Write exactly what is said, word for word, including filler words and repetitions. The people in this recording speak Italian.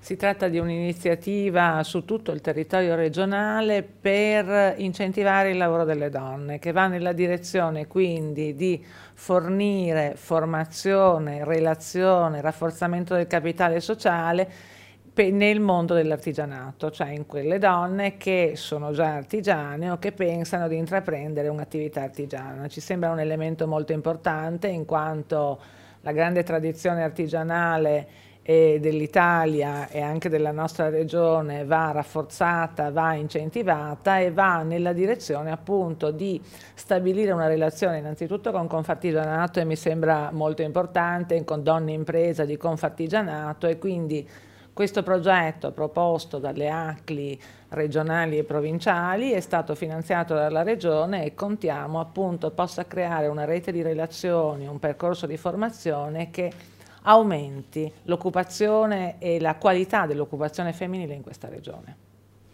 Si tratta di un'iniziativa su tutto il territorio regionale per incentivare il lavoro delle donne, che va nella direzione quindi di fornire formazione, relazione, rafforzamento del capitale sociale nel mondo dell'artigianato, cioè in quelle donne che sono già artigiane o che pensano di intraprendere un'attività artigiana. Ci sembra un elemento molto importante in quanto la grande tradizione artigianale dell'Italia e anche della nostra regione va rafforzata, va incentivata e va nella direzione appunto di stabilire una relazione innanzitutto con Confartigianato, e mi sembra molto importante, con donne impresa di Confartigianato, e quindi questo progetto proposto dalle A C L I regionali e provinciali è stato finanziato dalla Regione e contiamo appunto possa creare una rete di relazioni, un percorso di formazione che aumenti l'occupazione e la qualità dell'occupazione femminile in questa regione.